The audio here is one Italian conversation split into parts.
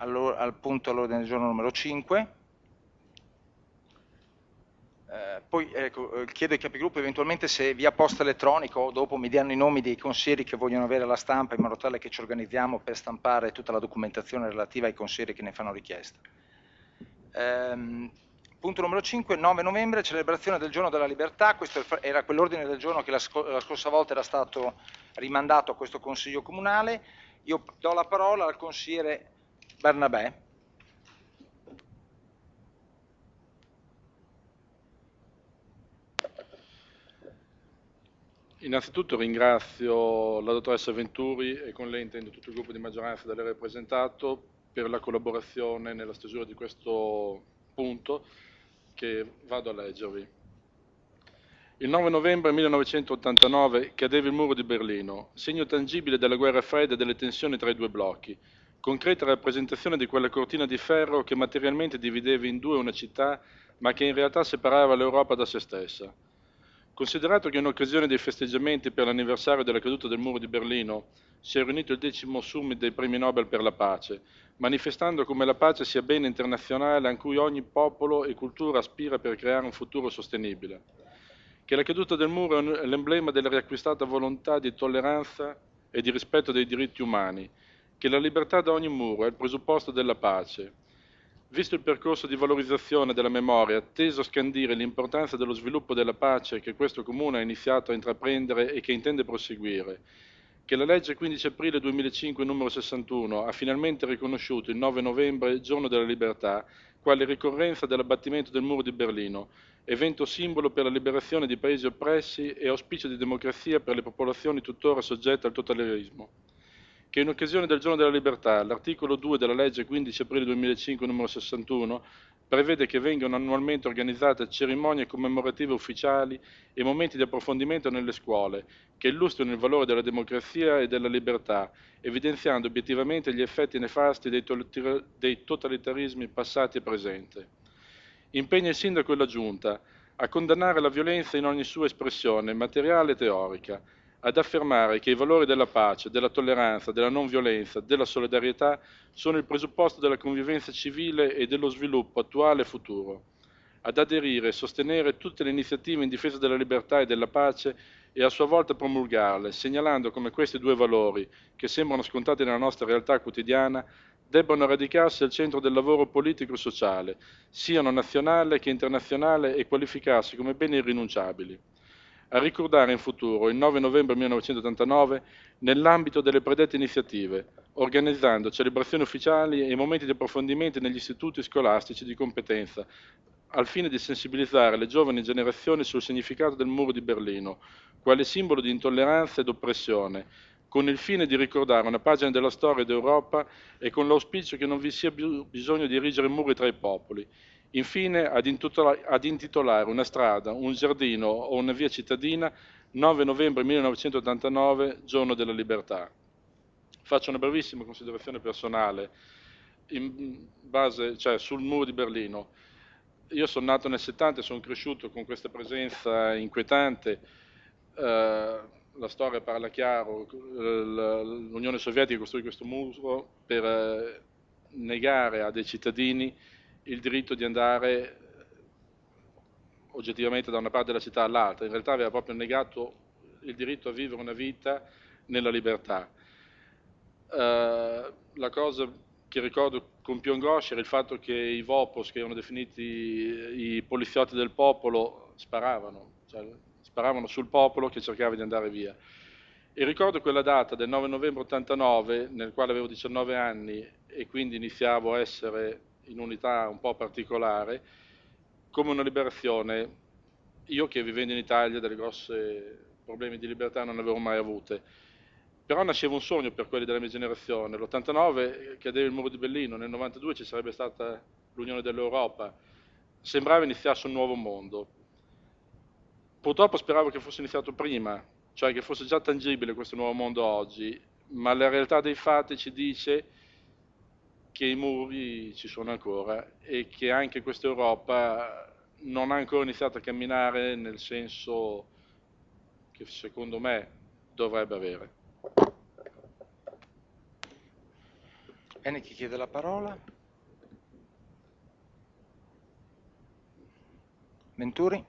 al punto all'ordine del giorno numero 5. Poi ecco, chiedo ai capigruppo eventualmente se via posta elettronica o dopo mi diano i nomi dei consiglieri che vogliono avere la stampa in modo tale che ci organizziamo per stampare tutta la documentazione relativa ai consiglieri che ne fanno richiesta. Punto numero 5, 9 novembre, celebrazione del giorno della libertà. Questo era quell'ordine del giorno che la scorsa volta era stato rimandato a questo consiglio comunale. Io do la parola al consigliere Bernabé. Innanzitutto ringrazio la dottoressa Venturi e con lei intendo tutto il gruppo di maggioranza da lei rappresentato per la collaborazione nella stesura di questo punto che vado a leggervi. Il 9 novembre 1989 cadeva il muro di Berlino, segno tangibile della guerra fredda e delle tensioni tra i due blocchi, concreta rappresentazione di quella cortina di ferro che materialmente divideva in due una città, ma che in realtà separava l'Europa da se stessa. Considerato che in occasione dei festeggiamenti per l'anniversario della caduta del muro di Berlino si è riunito il 10° summit dei premi Nobel per la pace, manifestando come la pace sia bene internazionale a cui ogni popolo e cultura aspira per creare un futuro sostenibile, che la caduta del muro è l'emblema della riacquistata volontà di tolleranza e di rispetto dei diritti umani, che la libertà da ogni muro è il presupposto della pace. Visto il percorso di valorizzazione della memoria, teso a scandire l'importanza dello sviluppo della pace che questo Comune ha iniziato a intraprendere e che intende proseguire, che la legge 15 aprile 2005 numero 61 ha finalmente riconosciuto il 9 novembre, giorno della libertà, quale ricorrenza dell'abbattimento del muro di Berlino, evento simbolo per la liberazione di paesi oppressi e auspicio di democrazia per le popolazioni tuttora soggette al totalitarismo, che in occasione del Giorno della Libertà, l'articolo 2 della legge 15 aprile 2005 numero 61 prevede che vengano annualmente organizzate cerimonie commemorative ufficiali e momenti di approfondimento nelle scuole che illustrino il valore della democrazia e della libertà, evidenziando obiettivamente gli effetti nefasti dei totalitarismi passati e presenti. Impegna il Sindaco e la Giunta a condannare la violenza in ogni sua espressione, materiale e teorica, ad affermare che i valori della pace, della tolleranza, della non violenza, della solidarietà sono il presupposto della convivenza civile e dello sviluppo attuale e futuro, ad aderire e sostenere tutte le iniziative in difesa della libertà e della pace e a sua volta promulgarle, segnalando come questi due valori, che sembrano scontati nella nostra realtà quotidiana, debbano radicarsi al centro del lavoro politico e sociale, siano nazionale che internazionale e qualificarsi come beni irrinunciabili. A ricordare in futuro il 9 novembre 1989 nell'ambito delle predette iniziative, organizzando celebrazioni ufficiali e momenti di approfondimento negli istituti scolastici di competenza, al fine di sensibilizzare le giovani generazioni sul significato del muro di Berlino, quale simbolo di intolleranza ed oppressione, con il fine di ricordare una pagina della storia d'Europa e con l'auspicio che non vi sia più bisogno di erigere muri tra i popoli. Infine, ad intitolare una strada, un giardino o una via cittadina 9 novembre 1989, giorno della libertà. Faccio una brevissima considerazione personale sul muro di Berlino. Io sono nato nel 70 e sono cresciuto con questa presenza inquietante. La storia parla chiaro, l'Unione Sovietica costruì questo muro per negare a dei cittadini il diritto di andare oggettivamente da una parte della città all'altra, in realtà aveva proprio negato il diritto a vivere una vita nella libertà. La cosa che ricordo con più angoscia era il fatto che i Vopos, che erano definiti i poliziotti del popolo, sparavano sul popolo che cercava di andare via. E ricordo quella data del 9 novembre 89, nel quale avevo 19 anni e quindi iniziavo a essere in un'età un po' particolare, come una liberazione. Io che vivendo in Italia delle grosse problemi di libertà non ne avevo mai avute, però nasceva un sogno per quelli della mia generazione. L'89 cadeva il muro di Berlino, nel 92 ci sarebbe stata l'Unione dell'Europa, sembrava iniziasse un nuovo mondo. Purtroppo speravo che fosse iniziato prima, cioè che fosse già tangibile questo nuovo mondo oggi, ma la realtà dei fatti ci dice che i muri ci sono ancora e che anche questa Europa non ha ancora iniziato a camminare nel senso che secondo me dovrebbe avere. Bene, chi chiede la parola? Venturi?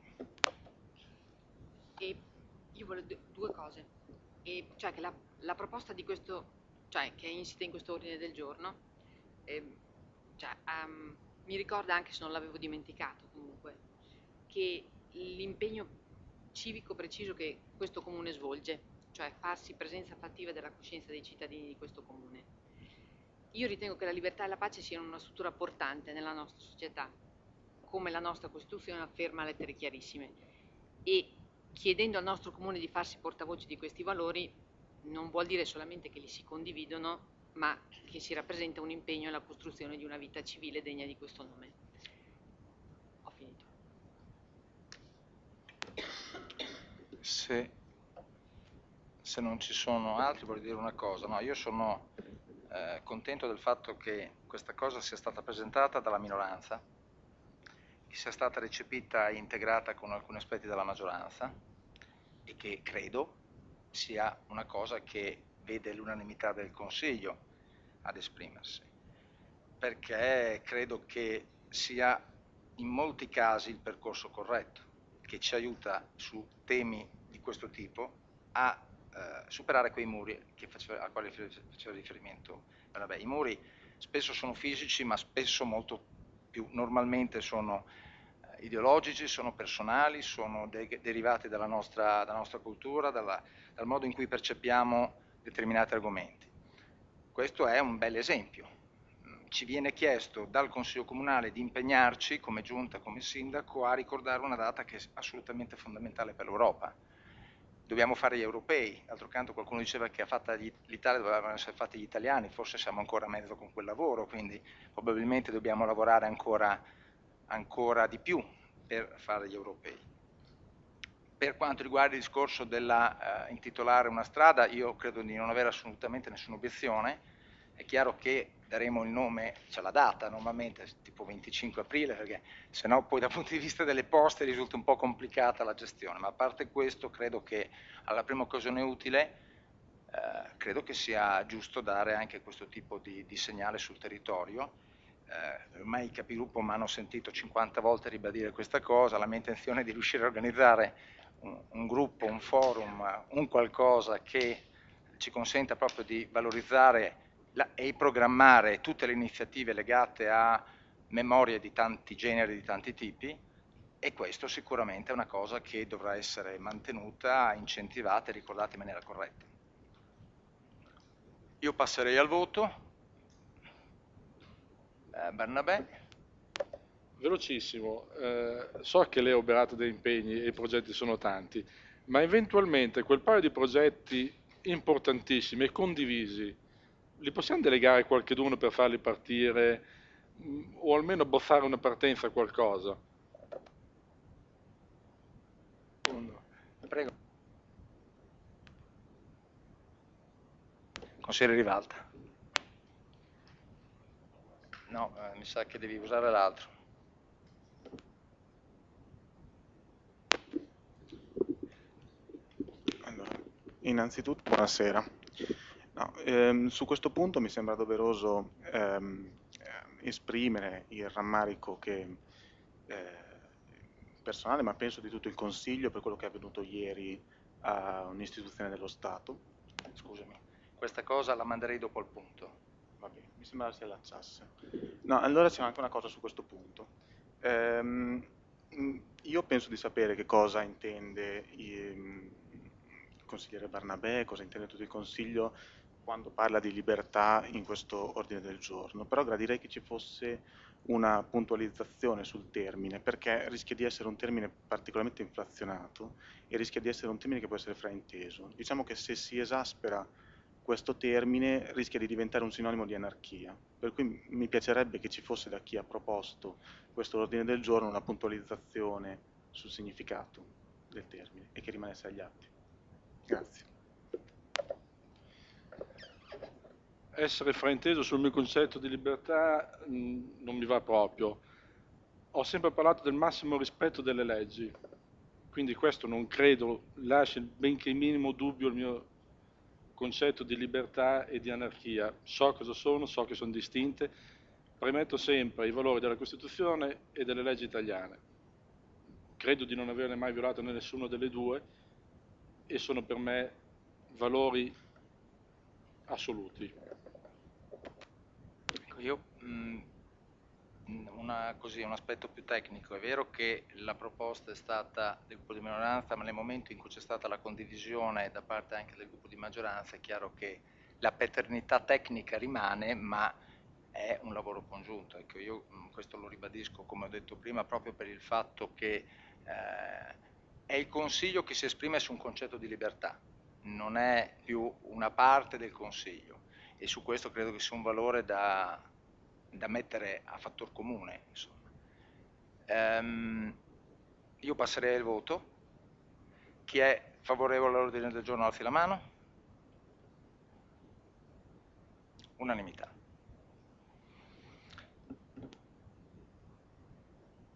E io volevo due cose, cioè che la proposta di questo, cioè che è insita in questo ordine del giorno, ehm, cioè, mi ricorda, anche se non l'avevo dimenticato comunque, che l'impegno civico preciso che questo comune svolge, cioè farsi presenza fattiva della coscienza dei cittadini di questo comune. Io ritengo che la libertà e la pace siano una struttura portante nella nostra società, come la nostra Costituzione afferma a lettere chiarissime. E chiedendo al nostro comune di farsi portavoce di questi valori non vuol dire solamente che li si condividono, ma che si rappresenta un impegno alla costruzione di una vita civile degna di questo nome. Ho finito. Se non ci sono altri, voglio dire una cosa. No, io sono contento del fatto che questa cosa sia stata presentata dalla minoranza, che sia stata recepita e integrata con alcuni aspetti della maggioranza e che credo sia una cosa che vede l'unanimità del Consiglio ad esprimersi, perché credo che sia in molti casi il percorso corretto, che ci aiuta su temi di questo tipo a superare quei muri a quali faceva riferimento Bernabé. I muri spesso sono fisici, ma spesso molto più normalmente sono ideologici, sono personali, sono derivati dalla nostra cultura, dal modo in cui percepiamo determinati argomenti. Questo è un bel esempio. Ci viene chiesto dal Consiglio Comunale di impegnarci come Giunta, come Sindaco, a ricordare una data che è assolutamente fondamentale per l'Europa. Dobbiamo fare gli europei, d'altro canto qualcuno diceva che l'Italia dovevano essere fatti gli italiani, forse siamo ancora a mezzo con quel lavoro, quindi probabilmente dobbiamo lavorare ancora di più per fare gli europei. Per quanto riguarda il discorso della intitolare una strada, io credo di non avere assolutamente nessuna obiezione. È chiaro che daremo il nome, cioè la data normalmente, tipo 25 aprile, perché sennò poi dal punto di vista delle poste risulta un po' complicata la gestione, ma a parte questo credo che alla prima occasione utile credo che sia giusto dare anche questo tipo di segnale sul territorio. Ormai i capigruppo mi hanno sentito 50 volte ribadire questa cosa, la mia intenzione è di riuscire a organizzare un gruppo, un forum, un qualcosa che ci consenta proprio di valorizzare e programmare tutte le iniziative legate a memorie di tanti generi, di tanti tipi, e questo sicuramente è una cosa che dovrà essere mantenuta, incentivata e ricordata in maniera corretta. Io passerei al voto. Bernabé. Velocissimo, so che lei è oberato dai impegni e i progetti sono tanti, ma eventualmente quel paio di progetti importantissimi e condivisi, li possiamo delegare a qualcheduno per farli partire o almeno bossare una partenza a qualcosa? Prego. Consigliere Rivalta. No, mi sa che devi usare l'altro. Allora, innanzitutto buonasera. No, su questo punto mi sembra doveroso esprimere il rammarico che, personale, ma penso di tutto il Consiglio, per quello che è avvenuto ieri a un'istituzione dello Stato. Scusami, questa cosa la manderei dopo il punto. Va bene, mi sembrava si allacciasse. No, allora c'è anche una cosa su questo punto. Io penso di sapere che cosa intende il consigliere Barnabè, cosa intende tutto il Consiglio quando parla di libertà in questo ordine del giorno, però gradirei che ci fosse una puntualizzazione sul termine, perché rischia di essere un termine particolarmente inflazionato e rischia di essere un termine che può essere frainteso. Diciamo che se si esaspera questo termine rischia di diventare un sinonimo di anarchia, per cui mi piacerebbe che ci fosse da chi ha proposto questo ordine del giorno una puntualizzazione sul significato del termine e che rimanesse agli atti. Grazie. Essere frainteso sul mio concetto di libertà non mi va proprio. Ho sempre parlato del massimo rispetto delle leggi, quindi questo non credo lasci benché minimo dubbio il mio concetto di libertà e di anarchia. So cosa sono, so che sono distinte, premetto sempre i valori della Costituzione e delle leggi italiane. Credo di non averne mai violato né nessuno delle due e sono per me valori assoluti. Ecco, io un aspetto più tecnico, è vero che la proposta è stata del gruppo di minoranza, ma nel momento in cui c'è stata la condivisione da parte anche del gruppo di maggioranza è chiaro che la paternità tecnica rimane, ma è un lavoro congiunto. Ecco, io questo lo ribadisco, come ho detto prima, proprio per il fatto che è il Consiglio che si esprime su un concetto di libertà, non è più una parte del Consiglio, e su questo credo che sia un valore da mettere a fattor comune, insomma. Io passerei al voto. Chi è favorevole all'ordine del giorno alzi la mano. Unanimità.